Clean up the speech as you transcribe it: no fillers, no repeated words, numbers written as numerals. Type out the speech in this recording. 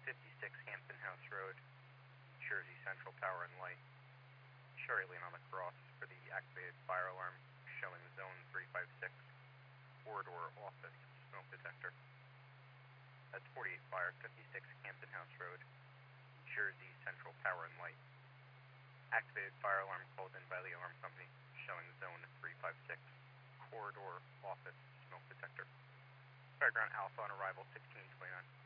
56 Hampton House Road, Jersey Central Power and Light. Sherry Lane on the cross for the activated fire alarm showing zone 356, corridor office smoke detector. That's 48 Fire, 56 Hampton House Road, Jersey Central Power and Light. Activated fire alarm called in by the alarm company showing zone 356, corridor office smoke detector. Fairground Alpha on arrival 1629.